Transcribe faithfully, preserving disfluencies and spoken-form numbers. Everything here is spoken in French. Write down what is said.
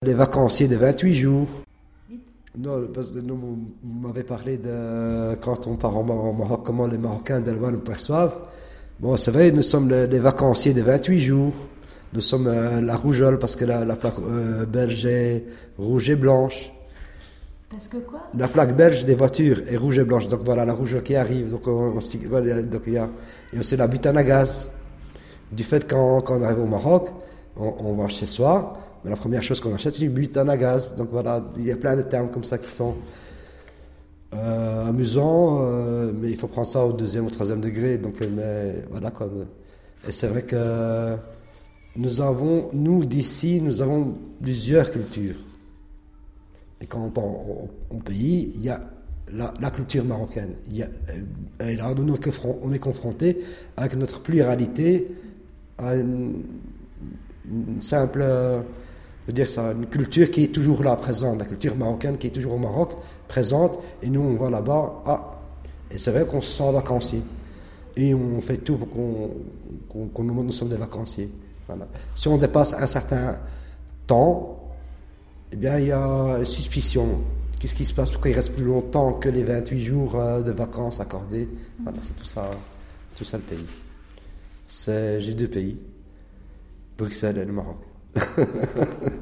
Les vacanciers de vingt-huit jours. Non, parce que nous, vous m'avez parlé de quand on part au Maroc, comment les Marocains d'Albanie nous perçoivent. Bon, c'est vrai, nous sommes les, les vacanciers de vingt-huit jours. Nous sommes euh, la rougeole parce que la, la plaque euh, belge est rouge et blanche. Parce que quoi? La plaque belge des voitures est rouge et blanche. Donc voilà, la rougeole qui arrive. Donc, on, on, donc il y a, il y a aussi la butane à gaz. Du fait quand, quand on arrive au Maroc, on, on va chez soi. Mais la première chose qu'on achète, c'est une butane à gaz. Donc voilà, il y a plein de termes comme ça qui sont euh, amusants, euh, mais il faut prendre ça au deuxième ou troisième degré. Donc, mais voilà quoi. Et c'est vrai que nous avons, nous d'ici, nous avons plusieurs cultures. Et quand on part au, au pays, il y a la, la culture marocaine. Il y a, et là, nous, on est confrontés avec notre pluralité à une, une simple. Je veux dire ça, une culture qui est toujours là, présente, la culture marocaine qui est toujours au Maroc, présente, et nous on va là-bas, ah, et c'est vrai qu'on se sent vacancier, et on fait tout pour qu'on, qu'on, qu'on nous montre que nous sommes des vacanciers. Voilà. Si on dépasse un certain temps, eh bien il y a une suspicion. Qu'est-ce qui se passe? Pourquoi il reste plus longtemps que les vingt-huit jours de vacances accordés? Voilà, c'est tout ça, c'est tout ça le pays. C'est, j'ai deux pays, Bruxelles et le Maroc.